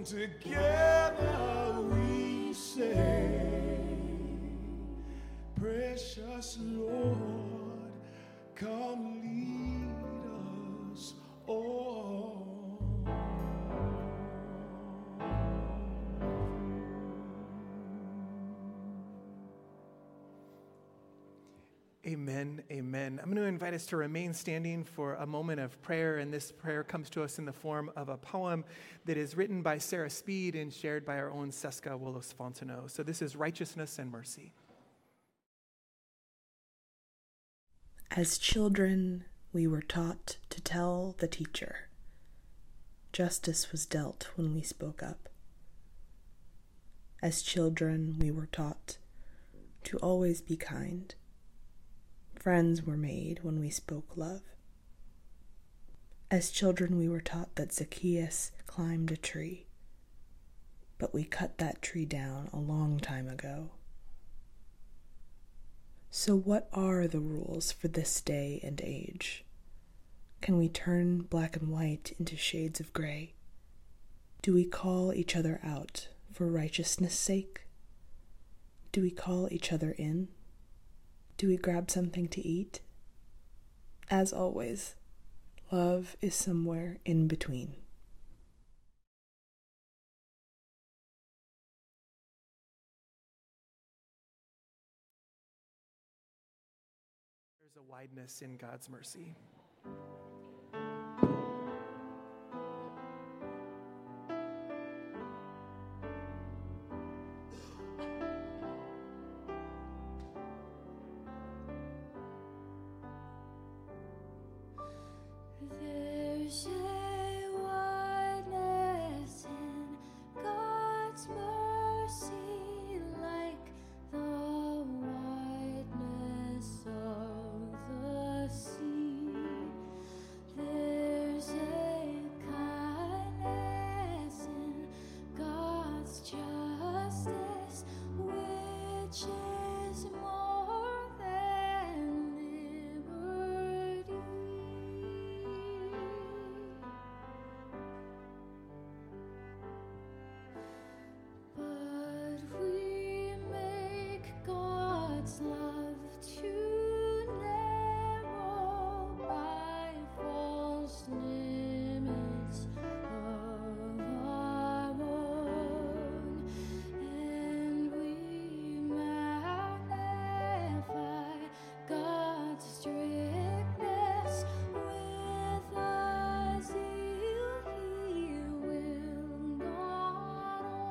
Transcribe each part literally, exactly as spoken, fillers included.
and together we say, precious Lord, come lead us all. Amen, amen. I'm going to invite us to remain standing for a moment of prayer, and this prayer comes to us in the form of a poem that is written by Sarah Speed and shared by our own Seska Willis-Fontenot. So this is Righteousness and Mercy. As children, we were taught to tell the teacher. Justice was dealt when we spoke up. As children, we were taught to always be kind. Friends were made when we spoke love. As children, we were taught that Zacchaeus climbed a tree, but we cut that tree down a long time ago. So what are the rules for this day and age? Can we turn black and white into shades of gray? Do we call each other out for righteousness' sake? Do we call each other in? Do we grab something to eat? As always, love is somewhere in between. There's a wideness in God's mercy. There's a wideness in God's mercy, like the wideness of the sea. There's a kindness in God's justice, which is more than liberty. But we make God's love too narrow by false limits of our own, and we magnify God's strictness with a zeal He will not own.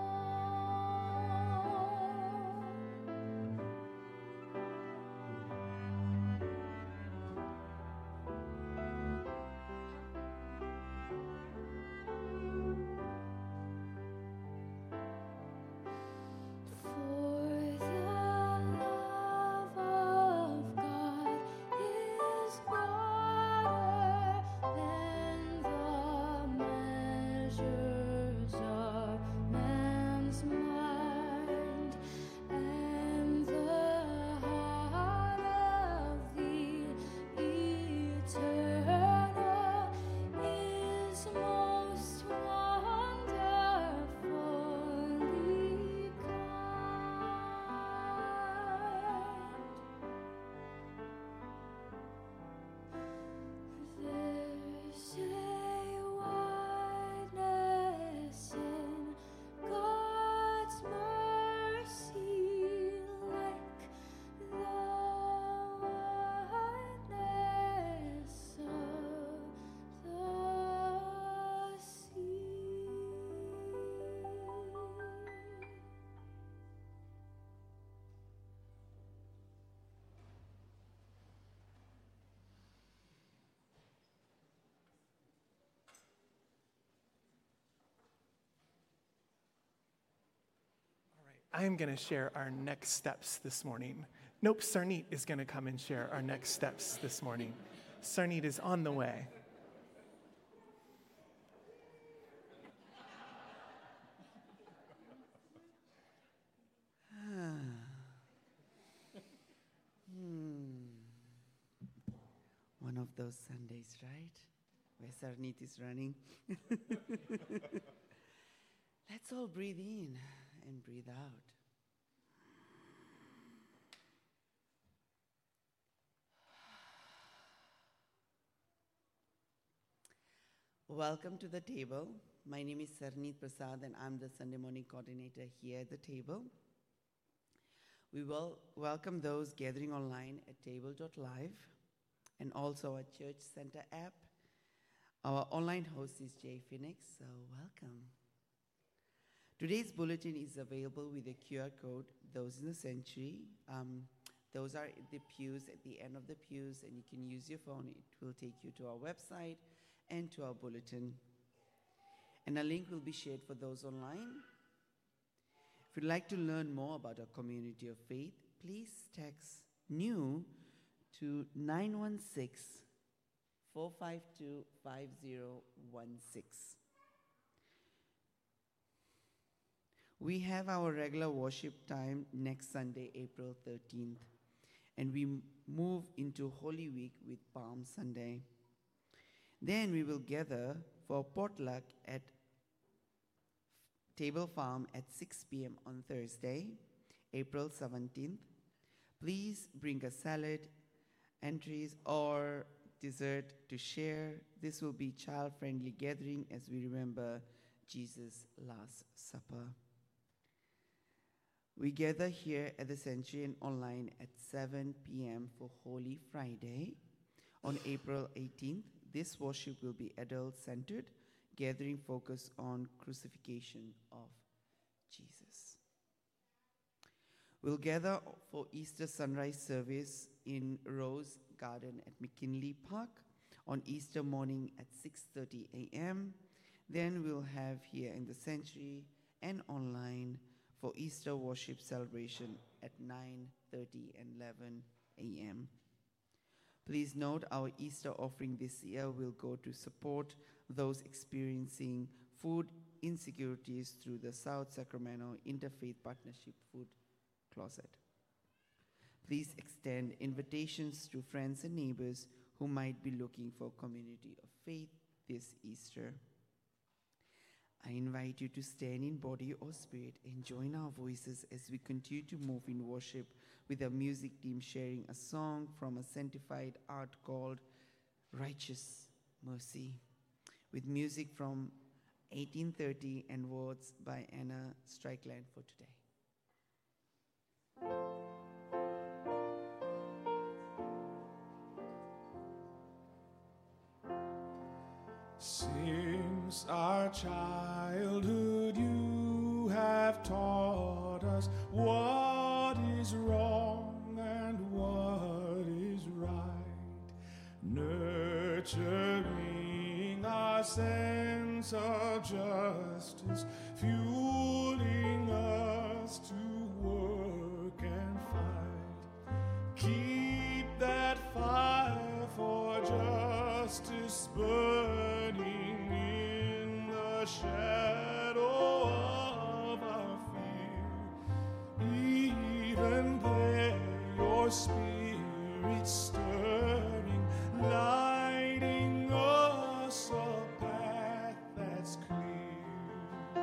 For the love of God is broader than the measures of man's mind, and the heart of the eternal is most wonderfully kind. There's a wideness in God's mercy, like the wideness of the sea. All right, I'm going to share our next steps this morning. Nope, Sarneet is going to come and share our next steps this morning. Sarneet is on the way. One of those Sundays, right? Where Sarneet is running. Let's all breathe in and breathe out. Welcome to the table. My name is Sarneet Prasad and I'm the Sunday morning coordinator here at the table. We will welcome those gathering online at table dot live and also our Church Center app. Our online host is Jay Phoenix, so welcome. Today's bulletin is available with a Q R code. Those in the sanctuary, um, those are the pews at the end of the pews, and you can use your phone. It will take you to our website and to our bulletin. And a link will be shared for those online. If you'd like to learn more about our community of faith, please text NEW to nine one six, four five two, five zero one six. We have our regular worship time next Sunday, April thirteenth, and we m- move into Holy Week with Palm Sunday. Then we will gather for potluck at Table Farm at six p.m. on Thursday, April seventeenth. Please bring a salad, entries, or dessert to share. This will be child-friendly gathering as we remember Jesus' Last Supper. We gather here at the Sanctuary and online at seven p.m. for Holy Friday. On April eighteenth, this worship will be adult-centered, gathering focus on crucifixion of Jesus. We'll gather for Easter sunrise service in Rose Garden at McKinley Park on Easter morning at six thirty a.m. Then we'll have here in the sanctuary and online for Easter worship celebration at nine thirty and eleven a.m. Please note our Easter offering this year will go to support those experiencing food insecurities through the South Sacramento Interfaith Partnership Food Closet. Please extend invitations to friends and neighbors who might be looking for a community of faith this Easter. I invite you to stand in body or spirit and join our voices as we continue to move in worship with our music team sharing a song from a sanctified art called Righteous Mercy, with music from eighteen thirty and words by Anna Strickland for today. Since our childhood you have taught us what is wrong and what is right, nurturing our sense of justice, fueling us to work and fight. Keep that fire for justice burning in the shadow of our fear. Even there, your spirit stirring, lighting us a path that's clear.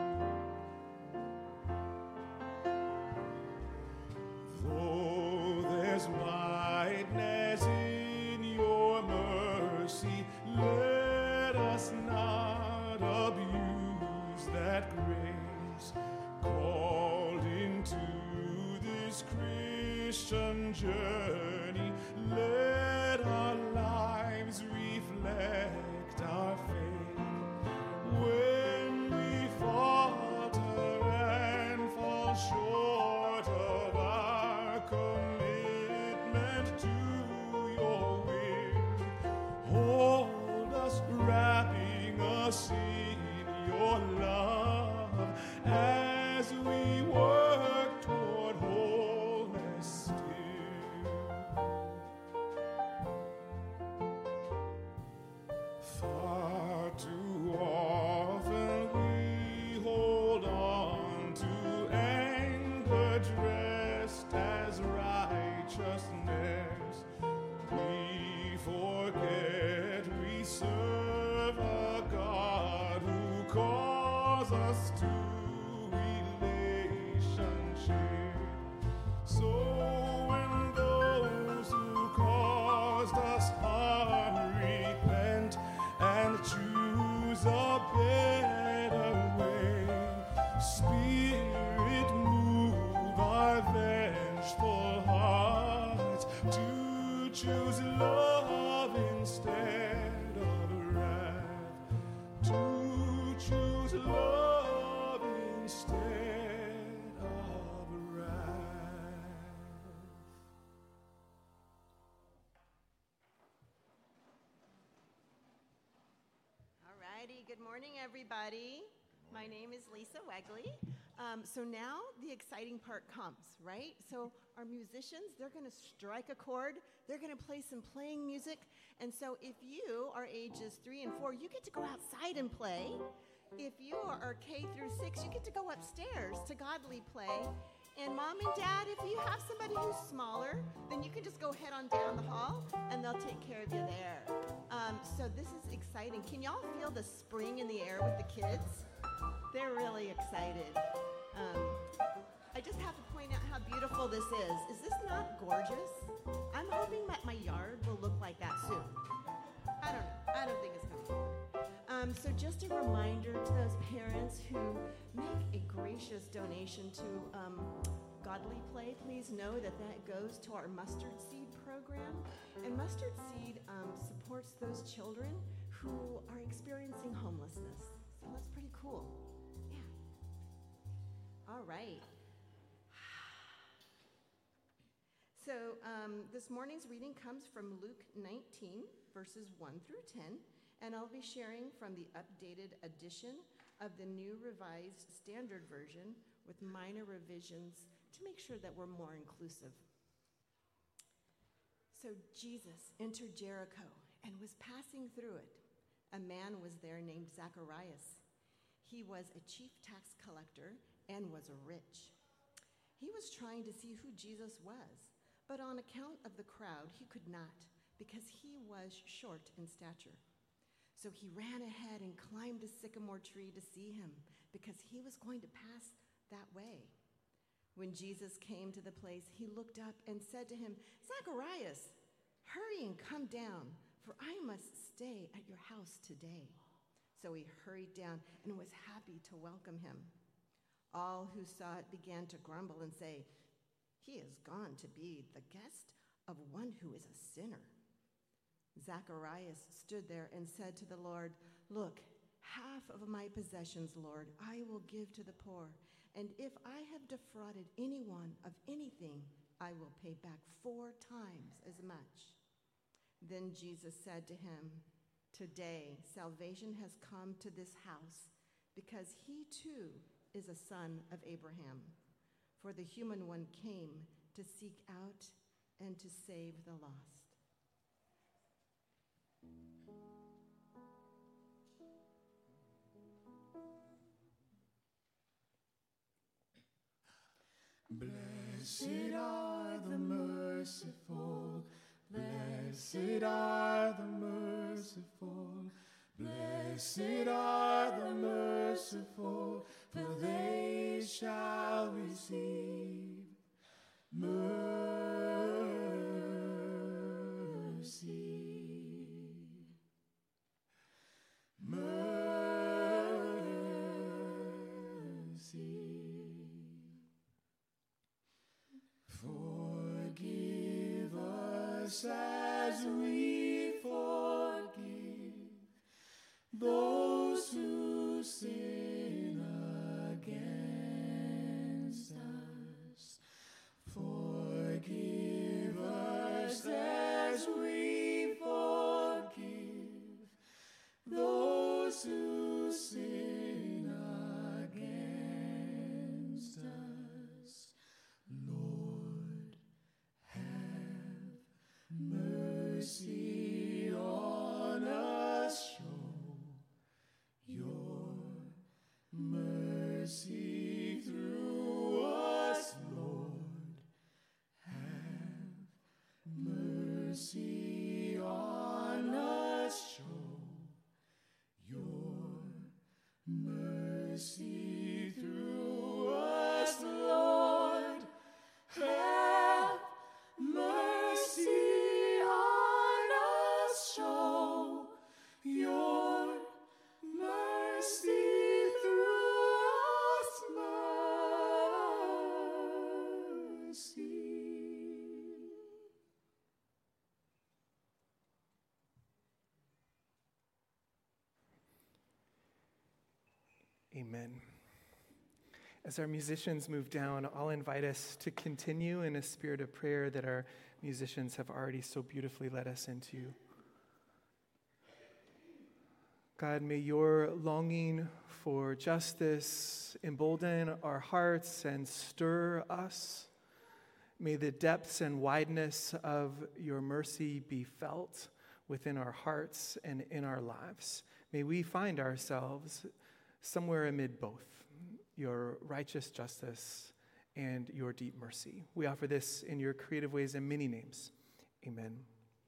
Though there's whiteness in your mercy, let us not abuse that grace. Called into this Christian journey, let our lives reflect our faith. When we falter and fall short of our commitment to your will, hold us, wrapping us in your love as we work toward wholeness still. Far too often we hold on to anger dressed as righteousness. We forget we serve a God who calls choose a better way. Spirit, move our vengeful hearts to choose love instead of wrath. To choose love instead of wrath. Alrighty, good morning, everybody. My name is Lisa Wegley. Um, so now the exciting part comes, right? So our musicians, they're going to strike a chord. They're going to play some playing music. And so if you are ages three and four, you get to go outside and play. If you are K through six, you get to go upstairs to Godly Play. And mom and dad, if you have somebody who's smaller, then you can just go head on down the hall and they'll take care of you there. Um, so this is exciting. Can y'all feel the spring in the air with the kids? They're really excited. Um, I just have to point out how beautiful this is. Is this not gorgeous? I'm hoping that my yard will look like that soon. I don't know. I don't think it's coming. Um, so just a reminder to those parents who make a gracious donation to um, Godly Play, please know that that goes to our Mustard Seed program. And Mustard Seed um, supports those children who are experiencing homelessness. So that's pretty cool. Yeah. All right. So um, this morning's reading comes from Luke nineteen, verses one through ten. And I'll be sharing from the updated edition of the New Revised Standard Version with minor revisions to make sure that we're more inclusive. So Jesus entered Jericho and was passing through it. A man was there named Zacharias. He was a chief tax collector and was rich. He was trying to see who Jesus was, but on account of the crowd, he could not because he was short in stature. So he ran ahead and climbed a sycamore tree to see him because he was going to pass that way. When Jesus came to the place, he looked up and said to him, "Zacharias, hurry and come down, for I must stay at your house today." So he hurried down and was happy to welcome him. All who saw it began to grumble and say, "He has gone to be the guest of one who is a sinner." Zacharias stood there and said to the Lord, "Look, half of my possessions, Lord, I will give to the poor. And if I have defrauded anyone of anything, I will pay back four times as much." Then Jesus said to him, "Today salvation has come to this house, because he too is a son of Abraham. For the human one came to seek out and to save the lost." Blessed are the merciful, blessed are the merciful, blessed are the merciful, for they shall receive mercy. Mercy. Forgive us as we forgive those who sin against us. Forgive us as we forgive those who sin against us. Lord, have mercy on us. Show your mercy through us, Lord. Have mercy on us. Show your mercy through us, Lord. Have mercy on us. Show your mercy mercy through us, mercy. Amen. As our musicians move down, I'll invite us to continue in a spirit of prayer that our musicians have already so beautifully led us into. God, may your longing for justice embolden our hearts and stir us. May the depths and wideness of your mercy be felt within our hearts and in our lives. May we find ourselves somewhere amid both your righteous justice and your deep mercy. We offer this in your creative ways and many names. Amen.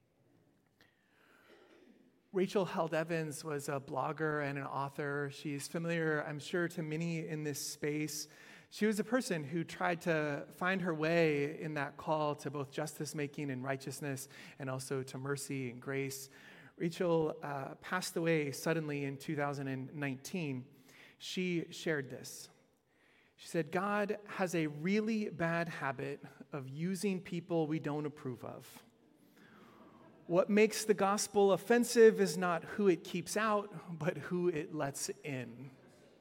Rachel Held Evans was a blogger and an author. She's familiar, I'm sure, to many in this space. She was a person who tried to find her way in that call to both justice making and righteousness, and also to mercy and grace. Rachel uh, passed away suddenly in two thousand nineteen. She shared this. She said, God has a really bad habit of using people we don't approve of. What makes the gospel offensive is not who it keeps out, but who it lets in.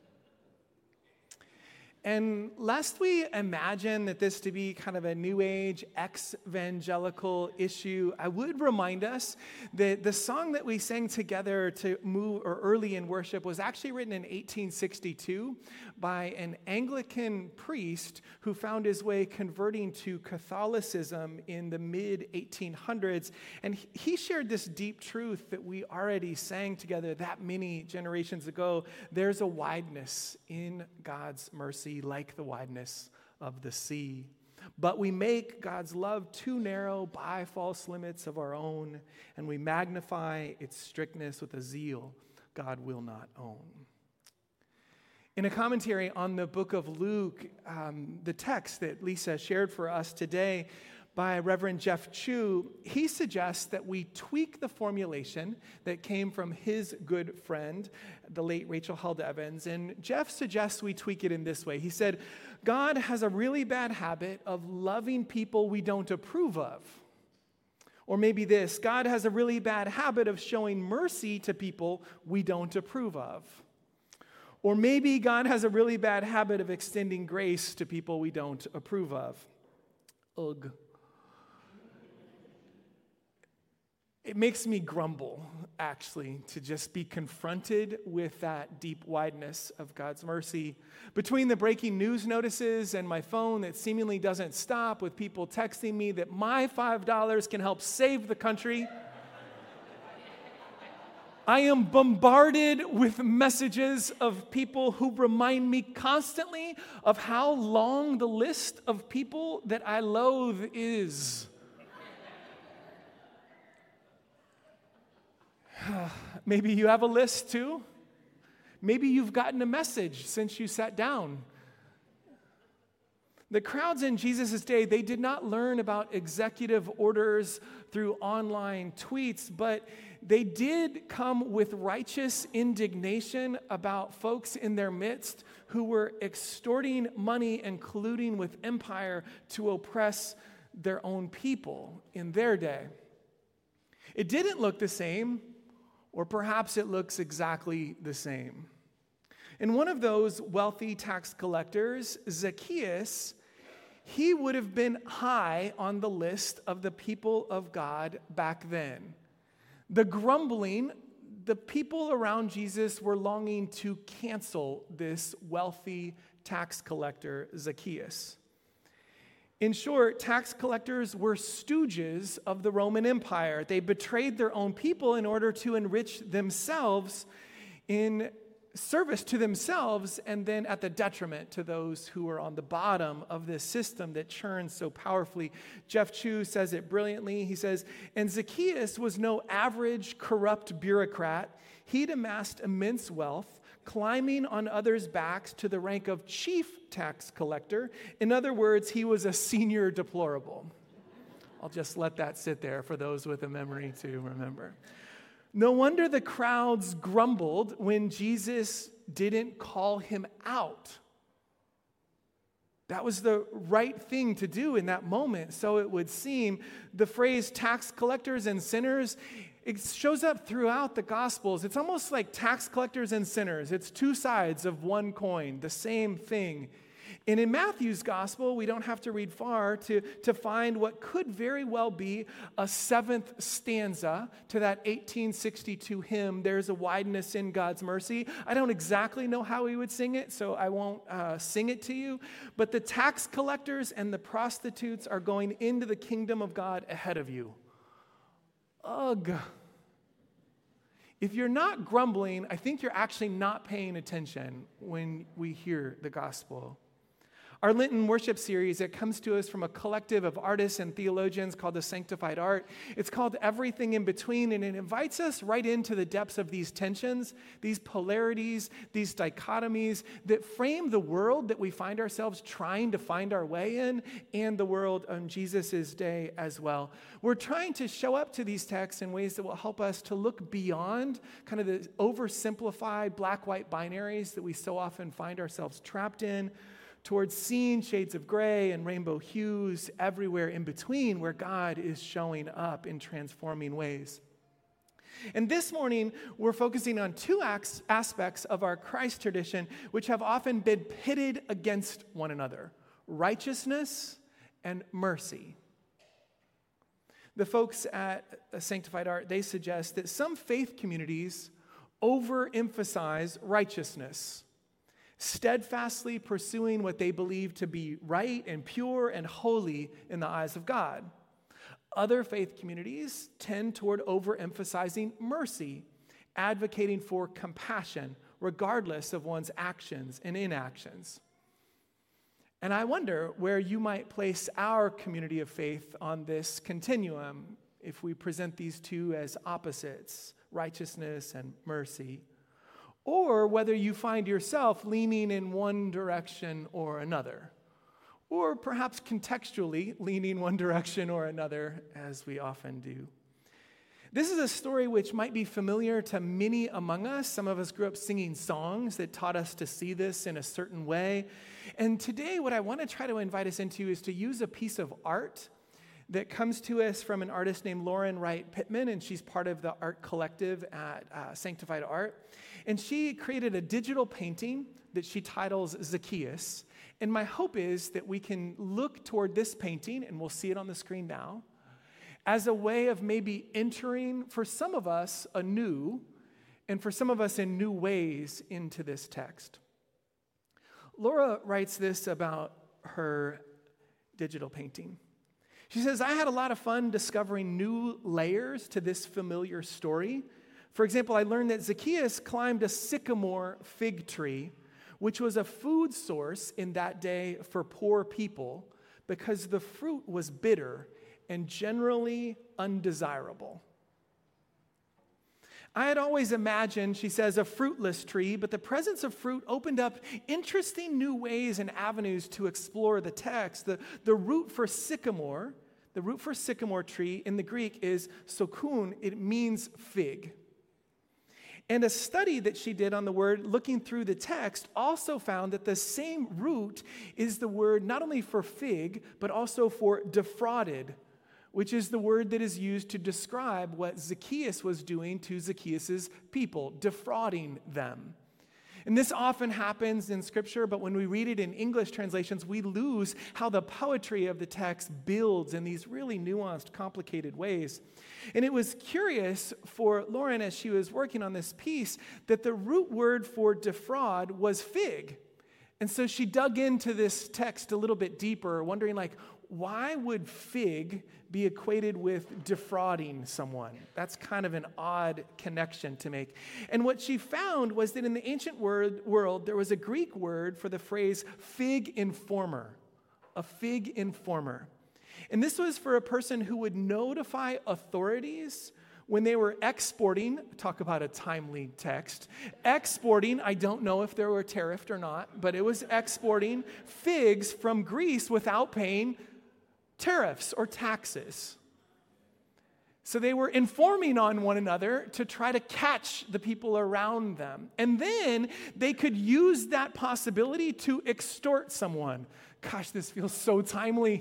And lest we imagine that this to be kind of a new age ex-evangelical issue, I would remind us that the song that we sang together to move or early in worship was actually written in eighteen sixty-two by an Anglican priest who found his way converting to Catholicism in the mid eighteen hundreds. And he shared this deep truth that we already sang together that many generations ago. There's a wideness in God's mercy, like the wideness of the sea. But we make God's love too narrow by false limits of our own, and we magnify its strictness with a zeal God will not own. In a commentary on the book of Luke, um, the text that Lisa shared for us today by Reverend Jeff Chu, he suggests that we tweak the formulation that came from his good friend, the late Rachel Held Evans. And Jeff suggests we tweak it in this way. He said, God has a really bad habit of loving people we don't approve of. Or maybe this, God has a really bad habit of showing mercy to people we don't approve of. Or maybe God has a really bad habit of extending grace to people we don't approve of. Ugh. It makes me grumble, actually, to just be confronted with that deep wideness of God's mercy. Between the breaking news notices and my phone that seemingly doesn't stop with people texting me that my five dollars can help save the country, I am bombarded with messages of people who remind me constantly of how long the list of people that I loathe is. Maybe you have a list too. Maybe you've gotten a message since you sat down. The crowds in Jesus' day, they did not learn about executive orders through online tweets, but they did come with righteous indignation about folks in their midst who were extorting money and colluding with empire to oppress their own people in their day. It didn't look the same, or perhaps it looks exactly the same. And one of those wealthy tax collectors, Zacchaeus, he would have been high on the list of the people of God back then. The grumbling, the people around Jesus were longing to cancel this wealthy tax collector, Zacchaeus. In short, tax collectors were stooges of the Roman Empire. They betrayed their own people in order to enrich themselves in service to themselves, and then at the detriment to those who were on the bottom of this system that churns so powerfully. Jeff Chu says it brilliantly. He says, and Zacchaeus was no average corrupt bureaucrat. He'd amassed immense wealth, climbing on others' backs to the rank of chief tax collector. In other words, he was a senior deplorable. I'll just let that sit there for those with a memory to remember. No wonder the crowds grumbled when Jesus didn't call him out. That was the right thing to do in that moment, so it would seem. The phrase tax collectors and sinners, it shows up throughout the Gospels. It's almost like tax collectors and sinners. It's two sides of one coin, the same thing. And in Matthew's Gospel, we don't have to read far to, to find what could very well be a seventh stanza to that eighteen sixty-two hymn, There's a Wideness in God's Mercy. I don't exactly know how he would sing it, so I won't uh, sing it to you. But the tax collectors and the prostitutes are going into the kingdom of God ahead of you. Ugh. If you're not grumbling, I think you're actually not paying attention when we hear the gospel. Our Lenten worship series, it comes to us from a collective of artists and theologians called the Sanctified Art. It's called Everything in Between, and it invites us right into the depths of these tensions, these polarities, these dichotomies that frame the world that we find ourselves trying to find our way in, and the world on Jesus' day as well. We're trying to show up to these texts in ways that will help us to look beyond kind of the oversimplified black-white binaries that we so often find ourselves trapped in, towards seeing shades of gray and rainbow hues everywhere in between, where God is showing up in transforming ways. And this morning, we're focusing on two acts, aspects of our Christ tradition, which have often been pitted against one another: righteousness and mercy. The folks at Sanctified Art, they suggest that some faith communities overemphasize righteousness, steadfastly pursuing what they believe to be right and pure and holy in the eyes of God. Other faith communities tend toward overemphasizing mercy, advocating for compassion, regardless of one's actions and inactions. And I wonder where you might place our community of faith on this continuum if we present these two as opposites, righteousness and mercy, or whether you find yourself leaning in one direction or another, or perhaps contextually leaning one direction or another, as we often do. This is a story which might be familiar to many among us. Some of us grew up singing songs that taught us to see this in a certain way. And today, what I want to try to invite us into is to use a piece of art that comes to us from an artist named Lauren Wright Pittman, and she's part of the art collective at uh, Sanctified Art. And she created a digital painting that she titles Zacchaeus. And my hope is that we can look toward this painting, and we'll see it on the screen now, as a way of maybe entering, for some of us, anew, and for some of us in new ways, into this text. Laura writes this about her digital painting. She says, I had a lot of fun discovering new layers to this familiar story. For example, I learned that Zacchaeus climbed a sycamore fig tree, which was a food source in that day for poor people because the fruit was bitter and generally undesirable. I had always imagined, she says, a fruitless tree, but the presence of fruit opened up interesting new ways and avenues to explore the text. The, the root for sycamore, the root for sycamore tree in the Greek is sokun. It means fig. And a study that she did on the word, looking through the text, also found that the same root is the word not only for fig, but also for defrauded, which is the word that is used to describe what Zacchaeus was doing to Zacchaeus' people, defrauding them. And this often happens in Scripture, but when we read it in English translations, we lose how the poetry of the text builds in these really nuanced, complicated ways. And it was curious for Lauren, as she was working on this piece, that the root word for defraud was fig. And so she dug into this text a little bit deeper, wondering, like, why would fig be equated with defrauding someone? That's kind of an odd connection to make. And what she found was that in the ancient word, world, there was a Greek word for the phrase fig informer, a fig informer. And this was for a person who would notify authorities when they were exporting, talk about a timely text, exporting, I don't know if they were tariffed or not, but it was exporting figs from Greece without paying tariffs or taxes. So they were informing on one another to try to catch the people around them. And then they could use that possibility to extort someone. Gosh, this feels so timely.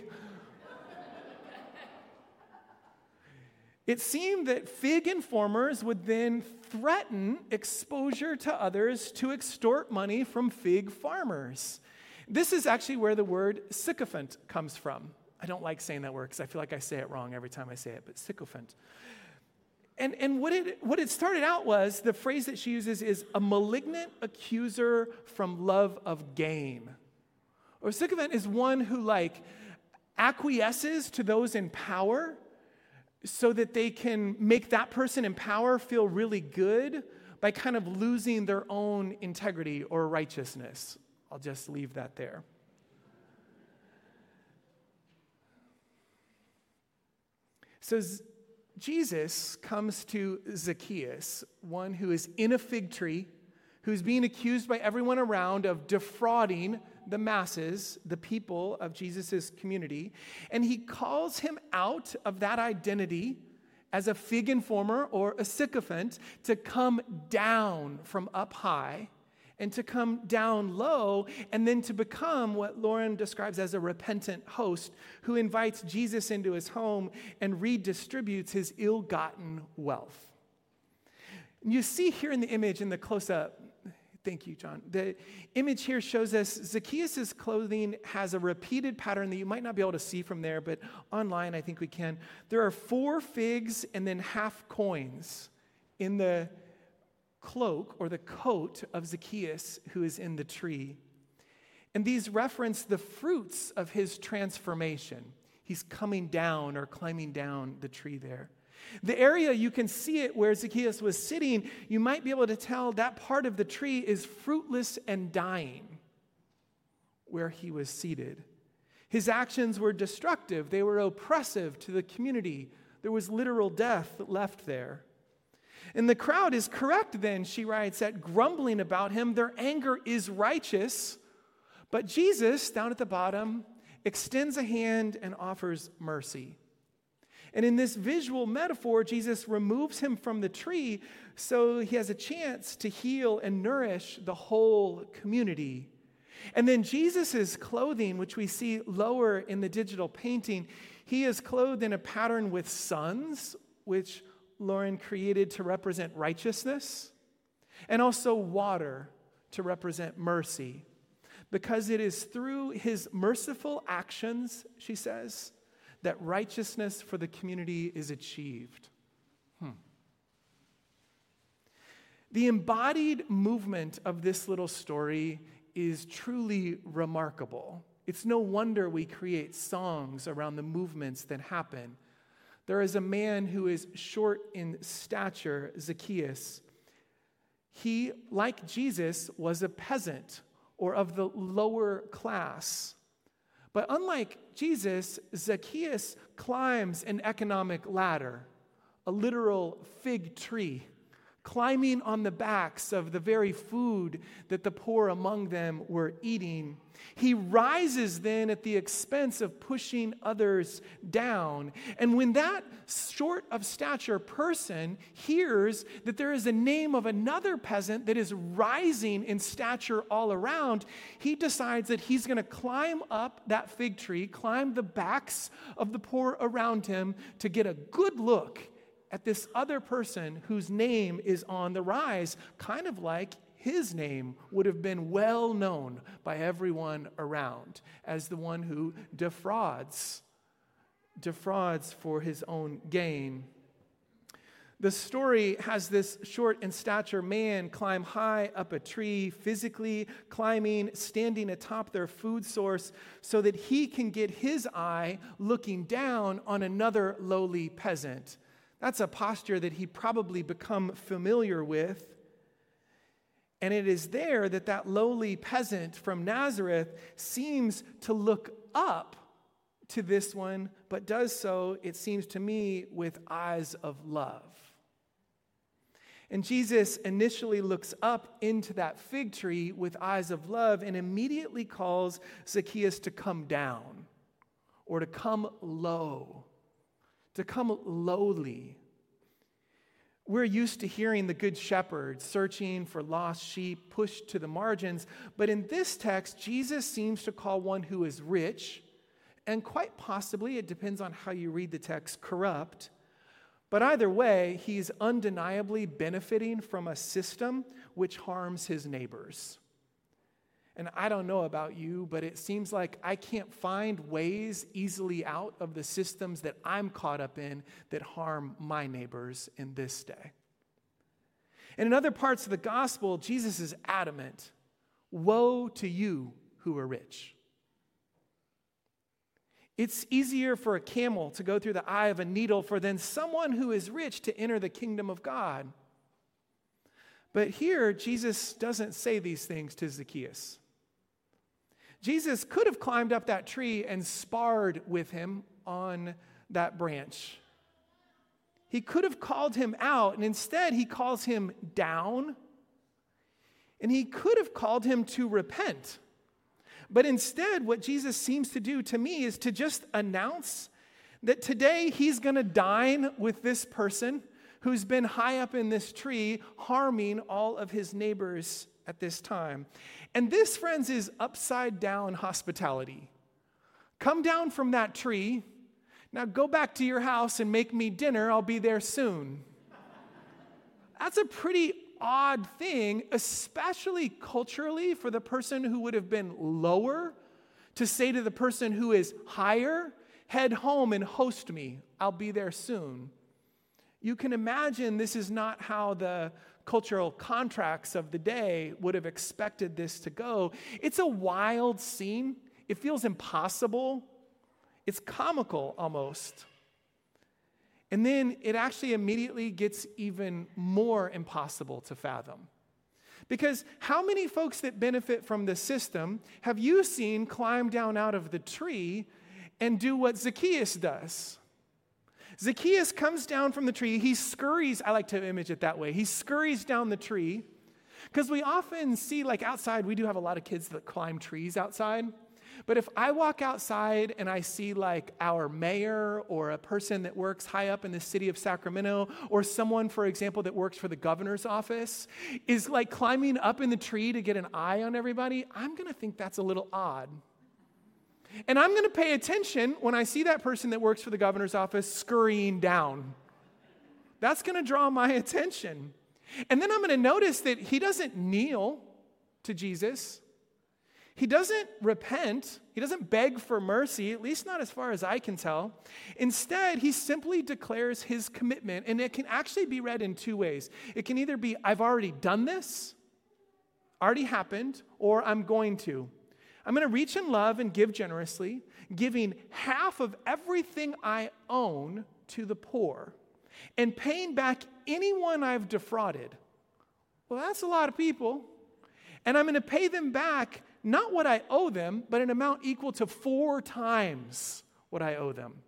It seemed that fig informers would then threaten exposure to others to extort money from fig farmers. This is actually where the word sycophant comes from. I don't like saying that word because I feel like I say it wrong every time I say it, but sycophant. And, and what it what it started out was, the phrase that she uses is a malignant accuser from love of gain. Or sycophant is one who like acquiesces to those in power so that they can make that person in power feel really good by kind of losing their own integrity or righteousness. I'll just leave that there. So Z- Jesus comes to Zacchaeus, one who is in a fig tree, who's being accused by everyone around of defrauding the masses, the people of Jesus' community, and he calls him out of that identity as a fig informer or a sycophant to come down from up high and to come down low, and then to become what Lauren describes as a repentant host who invites Jesus into his home and redistributes his ill-gotten wealth. And you see here in the image, in the close-up, thank you, John, the image here shows us Zacchaeus' clothing has a repeated pattern that you might not be able to see from there, but online I think we can. There are four figs and then half coins in the cloak or the coat of Zacchaeus who is in the tree. And these reference the fruits of his transformation. He's coming down or climbing down the tree there. The area you can see it where Zacchaeus was sitting, you might be able to tell that part of the tree is fruitless and dying where he was seated. His actions were destructive. They were oppressive to the community. There was literal death left there. And the crowd is correct then, she writes, at grumbling about him. Their anger is righteous. But Jesus, down at the bottom, extends a hand and offers mercy. And in this visual metaphor, Jesus removes him from the tree so he has a chance to heal and nourish the whole community. And then Jesus' clothing, which we see lower in the digital painting, he is clothed in a pattern with suns, which Lauren created to represent righteousness, and also water to represent mercy. Because it is through his merciful actions, she says, that righteousness for the community is achieved. Hmm. The embodied movement of this little story is truly remarkable. It's no wonder we create songs around the movements that happen. There is a man who is short in stature, Zacchaeus. He, like Jesus, was a peasant or of the lower class. But unlike Jesus, Zacchaeus climbs an economic ladder, a literal fig tree, climbing on the backs of the very food that the poor among them were eating. He rises then at the expense of pushing others down. And when that short of stature person hears that there is a name of another peasant that is rising in stature all around, he decides that he's going to climb up that fig tree, climb the backs of the poor around him to get a good look at this other person whose name is on the rise, kind of like his name would have been well known by everyone around as the one who defrauds, defrauds for his own gain. The story has this short in stature man climb high up a tree, physically climbing, standing atop their food source so that he can get his eye looking down on another lowly peasant. That's a posture that he probably become familiar with. And it is there that that lowly peasant from Nazareth seems to look up to this one, but does so, it seems to me, with eyes of love. And Jesus initially looks up into that fig tree with eyes of love and immediately calls Zacchaeus to come down or to come low, to come lowly. We're used to hearing the good shepherd searching for lost sheep pushed to the margins, but in this text, Jesus seems to call one who is rich, and quite possibly, it depends on how you read the text, corrupt. But either way, he's undeniably benefiting from a system which harms his neighbors. And I don't know about you, but it seems like I can't find ways easily out of the systems that I'm caught up in that harm my neighbors in this day. And in other parts of the gospel, Jesus is adamant, woe to you who are rich. It's easier for a camel to go through the eye of a needle for than someone who is rich to enter the kingdom of God. But here, Jesus doesn't say these things to Zacchaeus. Jesus could have climbed up that tree and sparred with him on that branch. He could have called him out, and instead he calls him down. And he could have called him to repent. But instead, what Jesus seems to do to me is to just announce that today he's going to dine with this person who's been high up in this tree, harming all of his neighbors at this time. And this, friends, is upside down hospitality. Come down from that tree. Now go back to your house and make me dinner. I'll be there soon. That's a pretty odd thing, especially culturally, for the person who would have been lower to say to the person who is higher, head home and host me. I'll be there soon. You can imagine this is not how the cultural contracts of the day would have expected this to go. It's a wild scene. It feels impossible. It's comical almost. And then it actually immediately gets even more impossible to fathom. Because how many folks that benefit from the system have you seen climb down out of the tree and do what Zacchaeus does? Zacchaeus comes down from the tree. He scurries. I like to image it that way. He scurries down the tree. Because we often see, like outside, we do have a lot of kids that climb trees outside. But if I walk outside and I see like our mayor or a person that works high up in the city of Sacramento, or someone, for example, that works for the governor's office, is like climbing up in the tree to get an eye on everybody, I'm going to think that's a little odd. And I'm going to pay attention when I see that person that works for the governor's office scurrying down. That's going to draw my attention. And then I'm going to notice that he doesn't kneel to Jesus. He doesn't repent. He doesn't beg for mercy, at least not as far as I can tell. Instead, he simply declares his commitment, and it can actually be read in two ways. It can either be, I've already done this, already happened, or I'm going to. I'm going to reach in love and give generously, giving half of everything I own to the poor and paying back anyone I've defrauded. Well, that's a lot of people. And I'm going to pay them back not what I owe them, but an amount equal to four times what I owe them.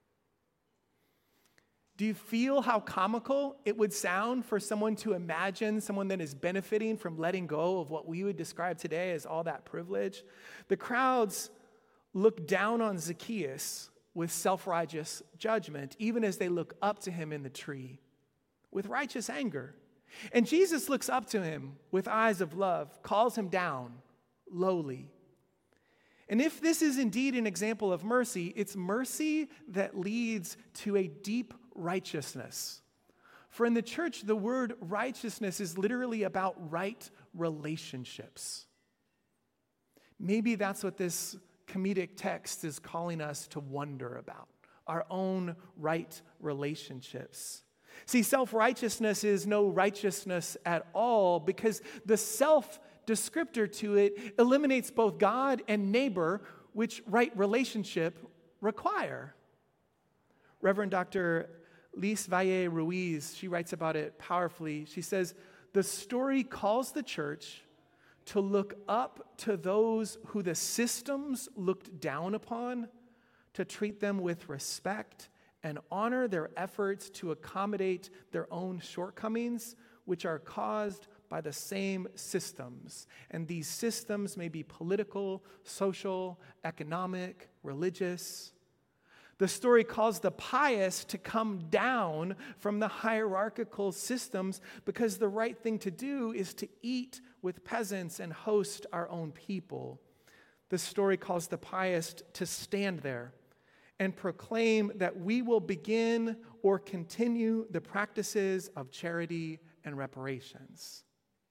Do you feel how comical it would sound for someone to imagine someone that is benefiting from letting go of what we would describe today as all that privilege? The crowds look down on Zacchaeus with self-righteous judgment, even as they look up to him in the tree with righteous anger. And Jesus looks up to him with eyes of love, calls him down, lowly. And if this is indeed an example of mercy, it's mercy that leads to a deep righteousness. For in the church, the word righteousness is literally about right relationships. Maybe that's what this comedic text is calling us to wonder about, our own right relationships. See, self-righteousness is no righteousness at all because the self descriptor to it eliminates both God and neighbor, which right relationship require. Reverend Doctor Lise Valle Ruiz, she writes about it powerfully. She says, the story calls the church to look up to those who the systems looked down upon, to treat them with respect and honor their efforts to accommodate their own shortcomings, which are caused by the same systems. And these systems may be political, social, economic, religious. The story calls the pious to come down from the hierarchical systems because the right thing to do is to eat with peasants and host our own people. The story calls the pious to stand there and proclaim that we will begin or continue the practices of charity and reparations.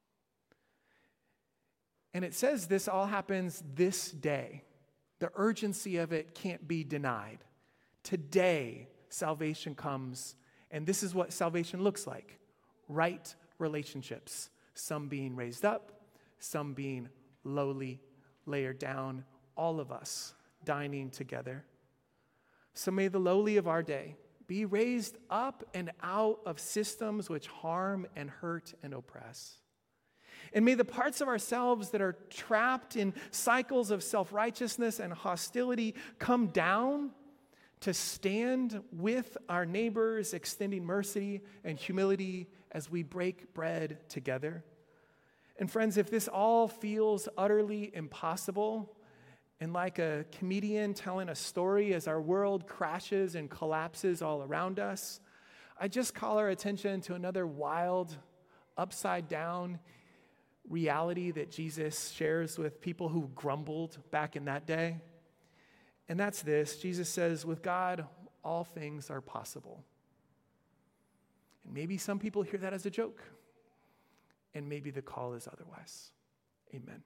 And it says this all happens this day. The urgency of it can't be denied. Today, salvation comes, and this is what salvation looks like. Right relationships, some being raised up, some being lowly, layered down, all of us dining together. So may the lowly of our day be raised up and out of systems which harm and hurt and oppress. And may the parts of ourselves that are trapped in cycles of self-righteousness and hostility come down to stand with our neighbors, extending mercy and humility as we break bread together. And friends, if this all feels utterly impossible, and like a comedian telling a story as our world crashes and collapses all around us, I just call our attention to another wild, upside-down reality that Jesus shares with people who grumbled back in that day. And that's this. Jesus says, with God, all things are possible. And maybe some people hear that as a joke. And maybe the call is otherwise. Amen.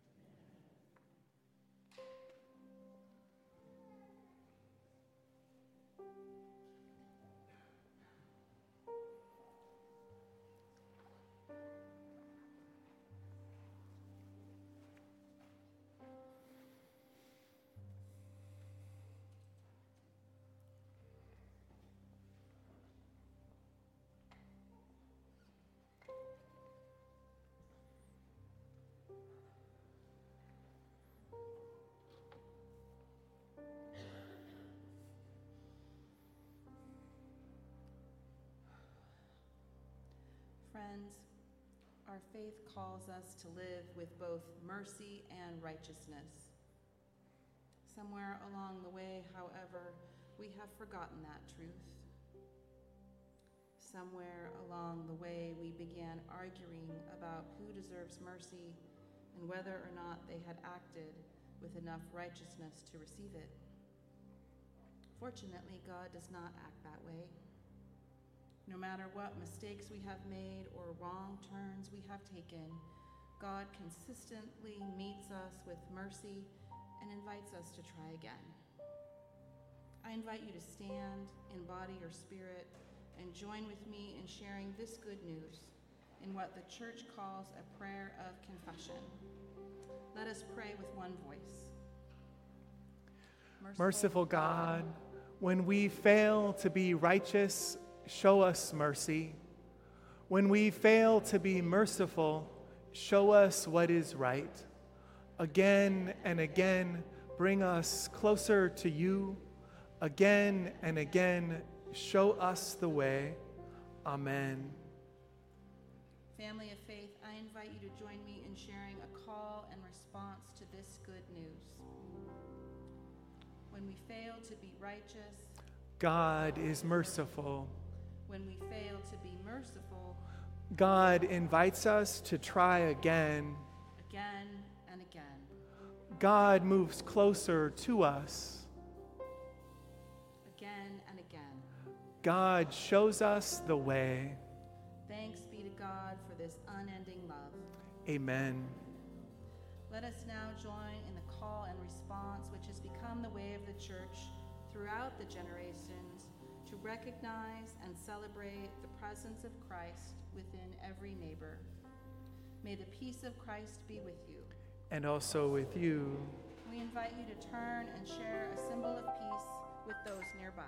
Friends, our faith calls us to live with both mercy and righteousness. Somewhere along the way, however, we have forgotten that truth. Somewhere along the way, we began arguing about who deserves mercy and whether or not they had acted with enough righteousness to receive it. Fortunately, God does not act that way. No matter what mistakes we have made or wrong turns we have taken, God consistently meets us with mercy and invites us to try again. I invite you to stand in body or spirit and join with me in sharing this good news in what the church calls a prayer of confession. Let us pray with one voice. Merciful, Merciful God, when we fail to be righteous, show us mercy. When we fail to be merciful, show us what is right. Again and again, bring us closer to you. Again and again, show us the way. Amen. Family of faith, I invite you to join me in sharing a call and response to this good news. When we fail to be righteous, God is merciful. When we fail to be merciful, God invites us to try again. Again and again. God moves closer to us. Again and again. God shows us the way. Thanks be to God for this unending love. Amen. Let us now join in the call and response which has become the way of the church throughout the generations, to recognize and celebrate the presence of Christ within every neighbor. May the peace of Christ be with you. And also with you. We invite you to turn and share a symbol of peace with those nearby.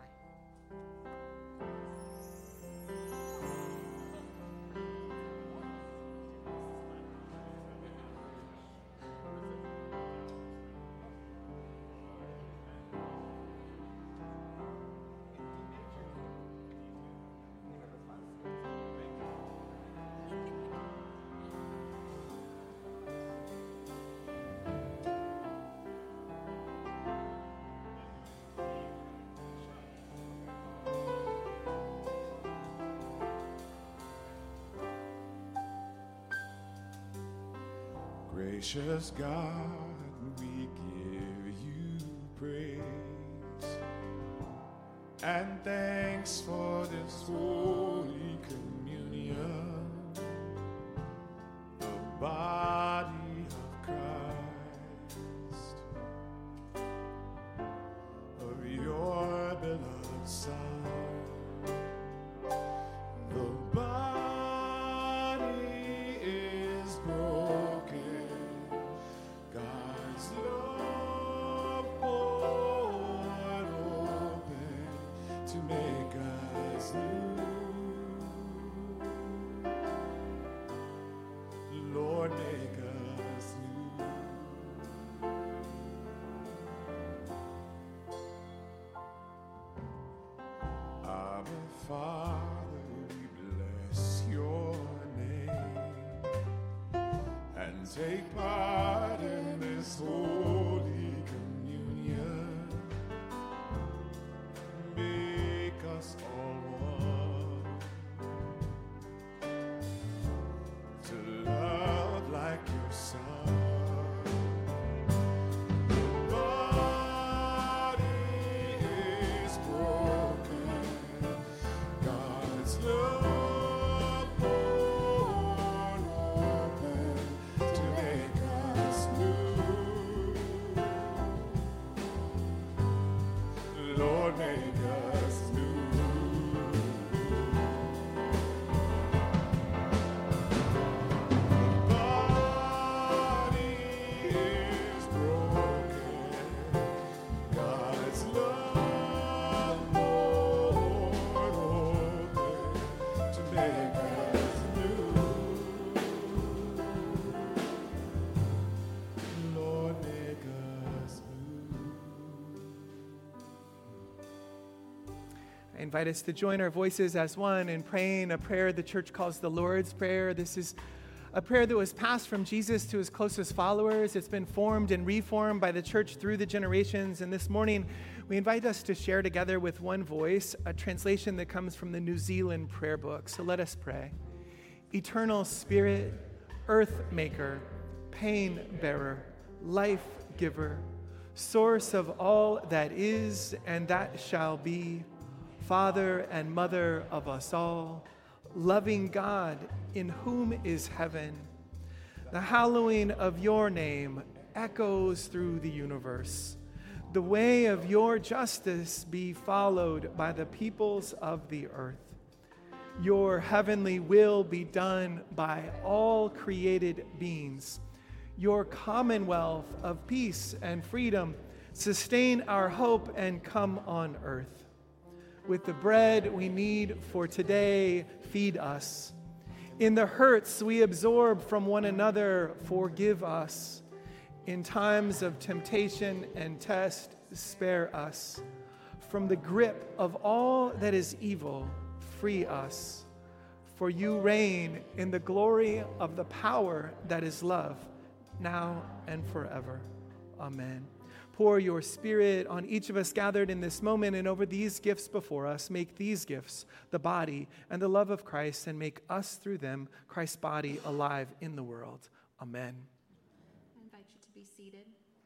Gracious God, we give you praise and thanks for this holy communion, the body of Christ, of your beloved Son. The body is broken, God's love poured open to make us new. Lord, make us new. Our Father, we bless your name and take part in this holy communion. Make us all one to love like your Son. The body is broken, God's love poured open to make us new. Lord, make us new. The body is broken, God's love poured open to make us new. Lord, make us new. I invite us to join our voices as one in praying a prayer the church calls the Lord's Prayer. This is a prayer that was passed from Jesus to his closest followers. It's been formed and reformed by the church through the generations. And this morning, we invite us to share together with one voice a translation that comes from the New Zealand Prayer Book. So let us pray. Eternal Spirit, Earth Maker, Pain Bearer, Life Giver, Source of all that is and that shall be, Father and Mother of us all, loving God in whom is heaven. The hallowing of your name echoes through the universe. The way of your justice be followed by the peoples of the earth. Your heavenly will be done by all created beings. Your commonwealth of peace and freedom sustain our hope and come on earth. With the bread we need for today, feed us. In the hurts we absorb from one another, forgive us. In times of temptation and test, spare us. From the grip of all that is evil, free us. For you reign in the glory of the power that is love, now and forever. Amen. Pour your Spirit on each of us gathered in this moment and over these gifts before us. Make these gifts the body and the love of Christ, and make us through them Christ's body alive in the world. Amen. I invite you to be seated.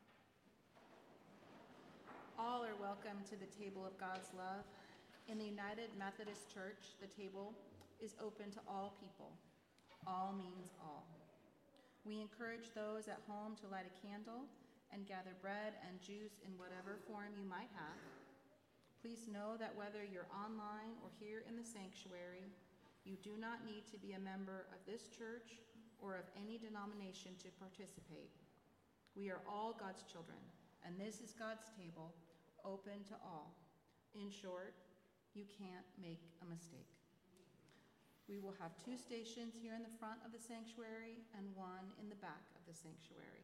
All are welcome to the table of God's love. In the United Methodist Church, the table is open to all people. All means all. We encourage those at home to light a candle and gather bread and juice in whatever form you might have. Please know that whether you're online or here in the sanctuary, you do not need to be a member of this church or of any denomination to participate. We are all God's children, and this is God's table, open to all. In short, you can't make a mistake. We will have two stations here in the front of the sanctuary and one in the back of the sanctuary.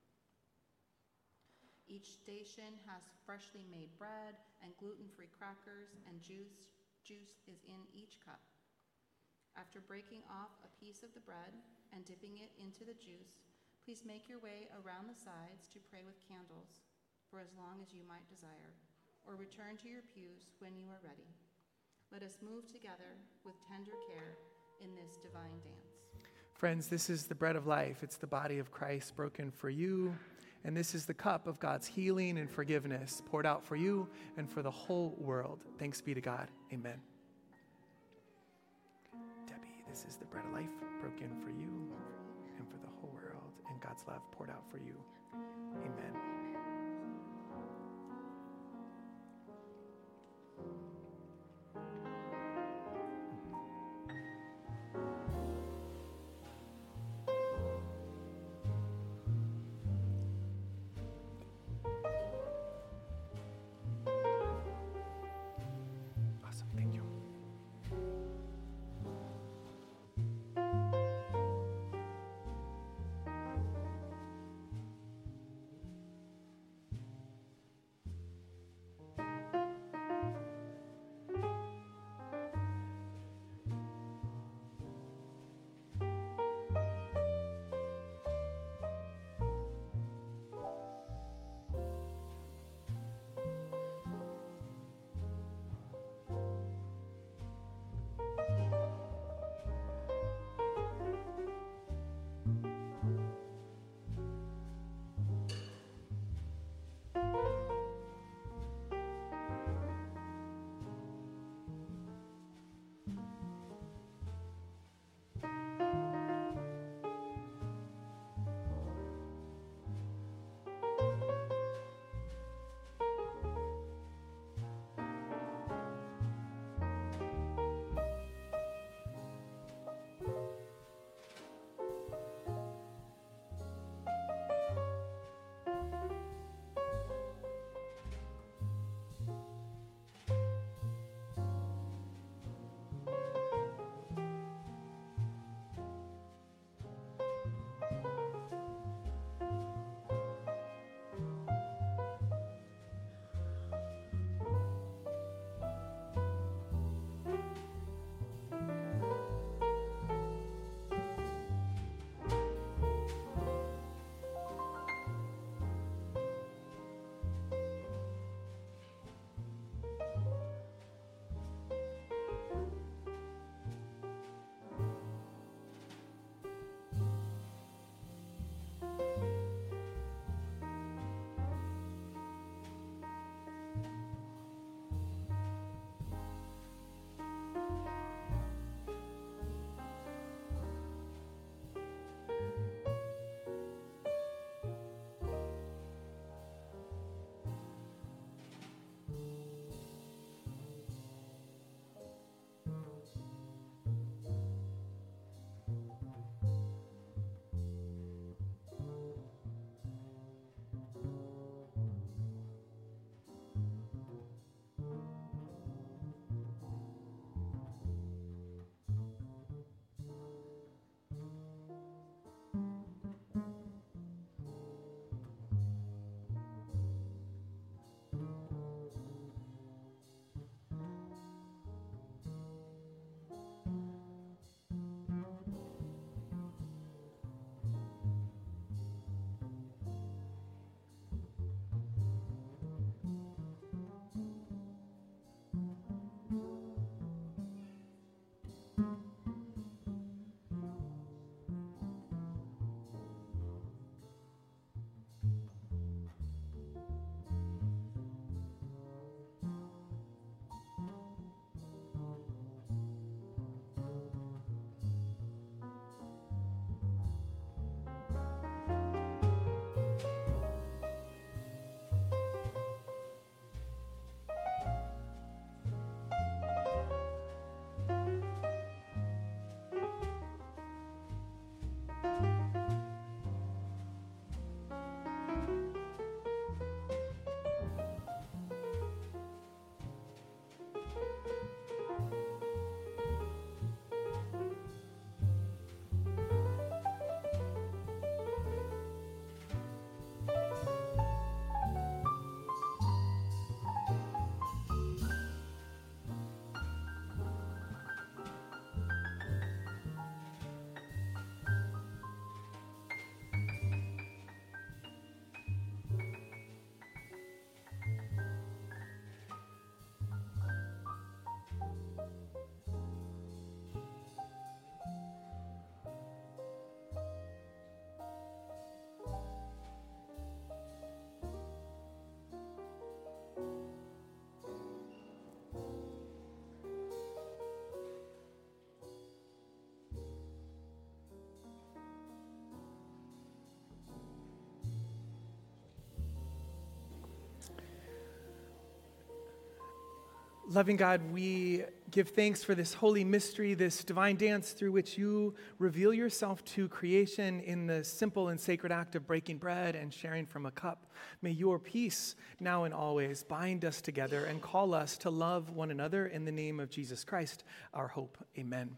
Each station has freshly made bread and gluten-free crackers, and juice, juice is in each cup. After breaking off a piece of the bread and dipping it into the juice, please make your way around the sides to pray with candles for as long as you might desire, or return to your pews when you are ready. Let us move together with tender care in this divine dance. Friends, this is the bread of life. It's the body of Christ broken for you. And this is the cup of God's healing and forgiveness poured out for you and for the whole world. Thanks be to God. Amen. Debbie, this is the bread of life broken for you and for the whole world, and God's love poured out for you. Amen. Awesome. Thank you. Loving God, we give thanks for this holy mystery, this divine dance through which you reveal yourself to creation in the simple and sacred act of breaking bread and sharing from a cup. May your peace, now and always, bind us together and call us to love one another in the name of Jesus Christ, our hope. Amen.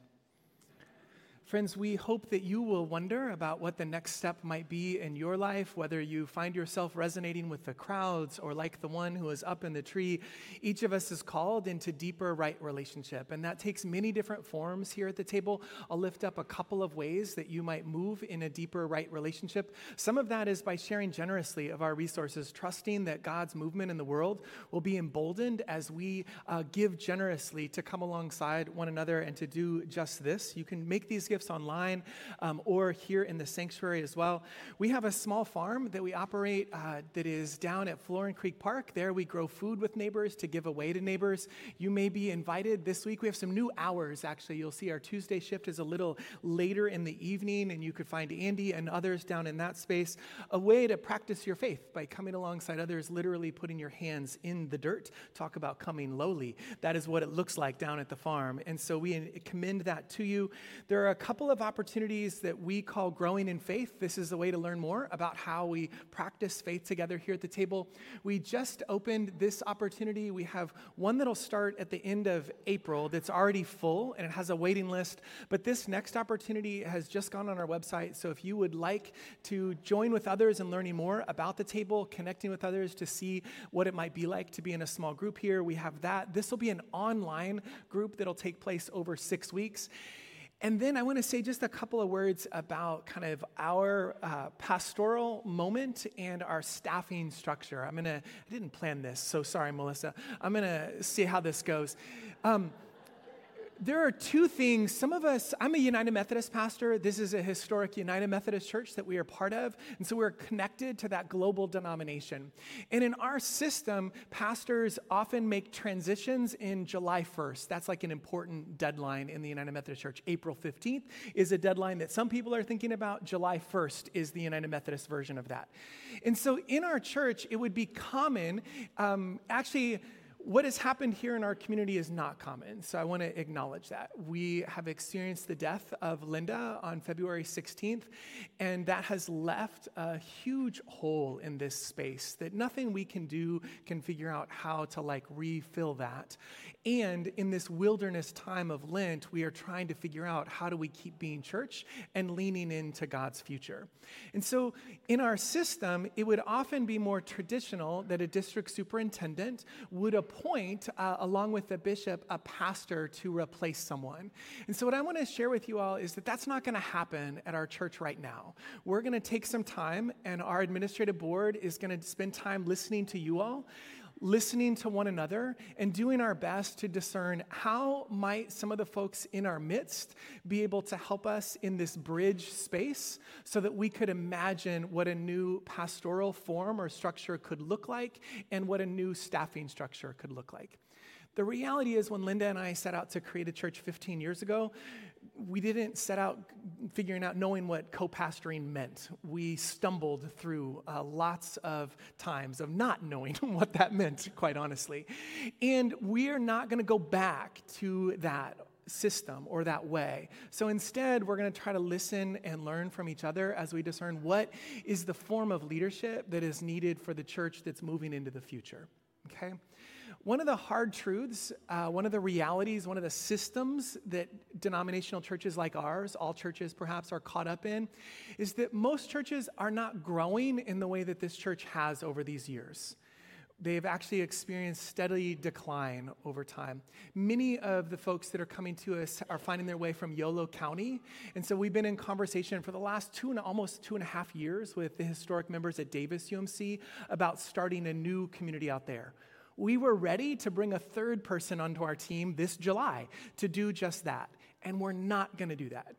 Friends, we hope that you will wonder about what the next step might be in your life, whether you find yourself resonating with the crowds or like the one who is up in the tree. Each of us is called into deeper right relationship, and that takes many different forms here at the table. I'll lift up a couple of ways that you might move in a deeper right relationship. Some of that is by sharing generously of our resources, trusting that God's movement in the world will be emboldened as we uh, give generously to come alongside one another and to do just this. You can make these gifts online um, or here in the sanctuary as well. We have a small farm that we operate uh, that is down at Florin Creek Park. There we grow food with neighbors to give away to neighbors. You may be invited this week. We have some new hours, actually. You'll see our Tuesday shift is a little later in the evening, and you could find Andy and others down in that space. A way to practice your faith by coming alongside others, literally putting your hands in the dirt. Talk about coming lowly. That is what it looks like down at the farm. And so we commend that to you. There are a couple of opportunities that we call Growing in Faith. This is a way to learn more about how we practice faith together here at the table. We just opened this opportunity. We have one that'll start at the end of April that's already full, and it has a waiting list. But this next opportunity has just gone on our website. So if you would like to join with others in learning more about the table, connecting with others to see what it might be like to be in a small group here, we have that. This will be an online group that'll take place over six weeks. And then I want to say just a couple of words about kind of our uh, pastoral moment and our staffing structure. I'm going to, I didn't plan this, so sorry, Melissa. I'm going to see how this goes. Um, There are two things. Some of us, I'm a United Methodist pastor. This is a historic United Methodist church that we are part of. And so we're connected to that global denomination. And in our system, pastors often make transitions in July first. That's like an important deadline in the United Methodist Church. April fifteenth is a deadline that some people are thinking about. July first is the United Methodist version of that. And so in our church, it would be common, um, actually, what has happened here in our community is not common, so I want to acknowledge that. We have experienced the death of Linda on February sixteenth, and that has left a huge hole in this space that nothing we can do can figure out how to like refill that. And in this wilderness time of Lent, we are trying to figure out how do we keep being church and leaning into God's future. And so in our system, it would often be more traditional that a district superintendent would appoint, uh, along with the bishop, a pastor to replace someone. And so what I want to share with you all is that that's not going to happen at our church right now. We're going to take some time, and our administrative board is going to spend time listening to you all, listening to one another, and doing our best to discern how might some of the folks in our midst be able to help us in this bridge space so that we could imagine what a new pastoral form or structure could look like and what a new staffing structure could look like. The reality is when Linda and I set out to create a church fifteen years ago, we didn't set out figuring out knowing what co-pastoring meant. We stumbled through uh, lots of times of not knowing what that meant, quite honestly. And we're not going to go back to that system or that way. So instead, we're going to try to listen and learn from each other as we discern what is the form of leadership that is needed for the church that's moving into the future. Okay? One of the hard truths, uh, one of the realities, one of the systems that denominational churches like ours, all churches perhaps, are caught up in, is that most churches are not growing in the way that this church has over these years. They've actually experienced steady decline over time. Many of the folks that are coming to us are finding their way from Yolo County. And so we've been in conversation for the last two and almost two and a half years with the historic members at Davis U M C about starting a new community out there. We were ready to bring a third person onto our team this July to do just that. And we're not going to do that.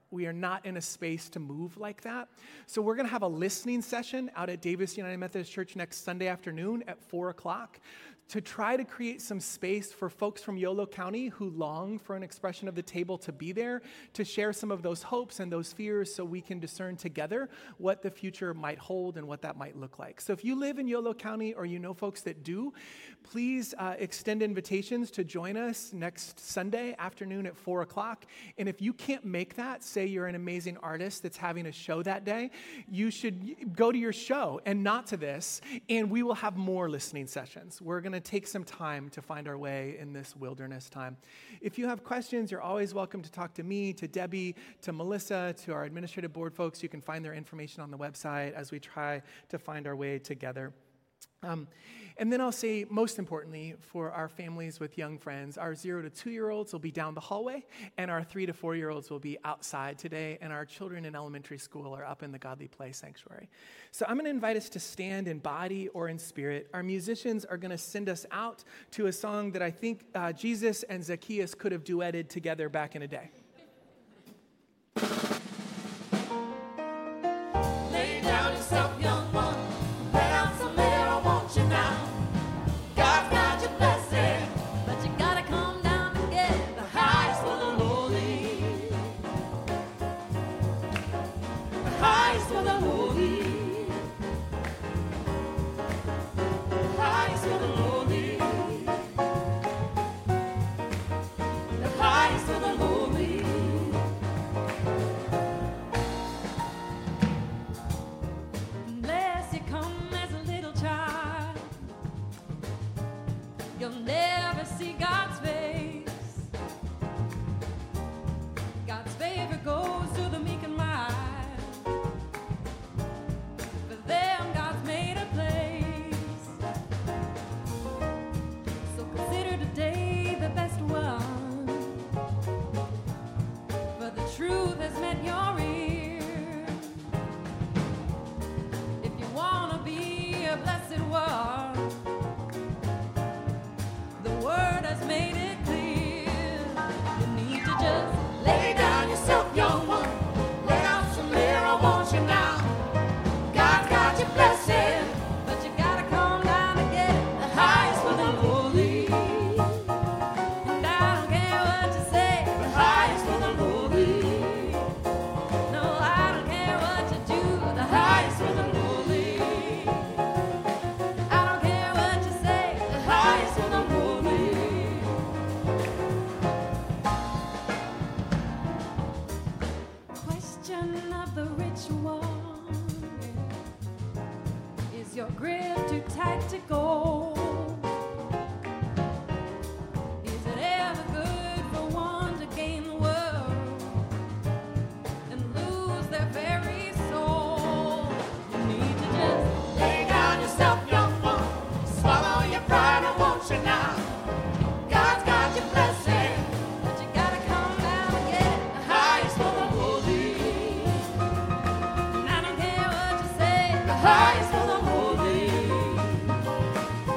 We are not in a space to move like that. So we're going to have a listening session out at Davis United Methodist Church next Sunday afternoon at four o'clock to try to create some space for folks from Yolo County who long for an expression of the table to be there, to share some of those hopes and those fears so we can discern together what the future might hold and what that might look like. So if you live in Yolo County or you know folks that do, please uh, extend invitations to join us next Sunday afternoon at four o'clock. And if you can't make that, say you're an amazing artist that's having a show that day, you should go to your show and not to this, and we will have more listening sessions. We're going to take some time to find our way in this wilderness time. If you have questions, you're always welcome to talk to me, to Debbie, to Melissa, to our administrative board folks. You can find their information on the website as we try to find our way together. Um, and then I'll say, most importantly, for our families with young friends, our zero to two-year-olds will be down the hallway, and our three to four-year-olds will be outside today, and our children in elementary school are up in the Godly Play Sanctuary. So I'm going to invite us to stand in body or in spirit. Our musicians are going to send us out to a song that I think uh, Jesus and Zacchaeus could have duetted together back in a day. Lay down yourself, young one. Lay down some later, I want you now. God's got your blessing, but you gotta come down and get the highest for the lowly. The highest for the lowly. The highest for the lowly. The highest for the lowly. Unless you come as a little child, you'll never see God's face. God's favor goes to the meek and mild. For them, God's made a place. So consider today the best one. For the truth has met your ear. If you wanna be a blessed one, the word has made it clear. You need to just lay down yourself, young one. Lay down some layer, I want you now. God's got your blessing, but you gotta come down and get it. The highest for the lowly. And I don't care what you say. The highest for the lowly. No, I don't care what you do. The highest for the lowly. I don't care what you say. The highest for the lowly. Question of the rich one. Is your grip too tight to go? Is it ever good for one to gain the world and lose their very soul? You need to just lay down yourself, young one. Swallow your pride, I want you now. God's got your blessing, but you gotta come down and get it. The highest for the holy. And I don't care what you say. The highest for the holy.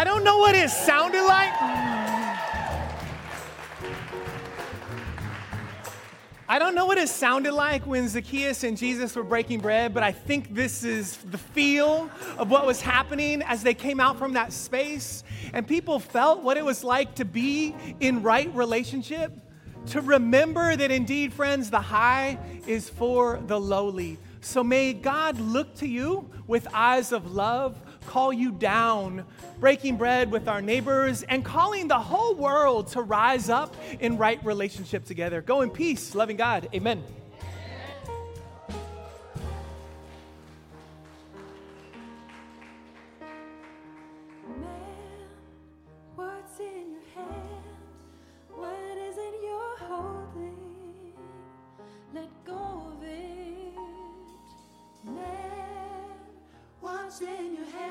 I don't know what it sounded like. I don't know what it sounded like when Zacchaeus and Jesus were breaking bread, but I think this is the feel of what was happening as they came out from that space. And people felt what it was like to be in right relationship, to remember that indeed, friends, the high is for the lowly. So may God look to you with eyes of love, call you down, breaking bread with our neighbors, and calling the whole world to rise up in right relationship together. Go in peace, loving God. Amen. Man, what's in your hand? What is it you're holding? Let go of it. Man, what's in your hand?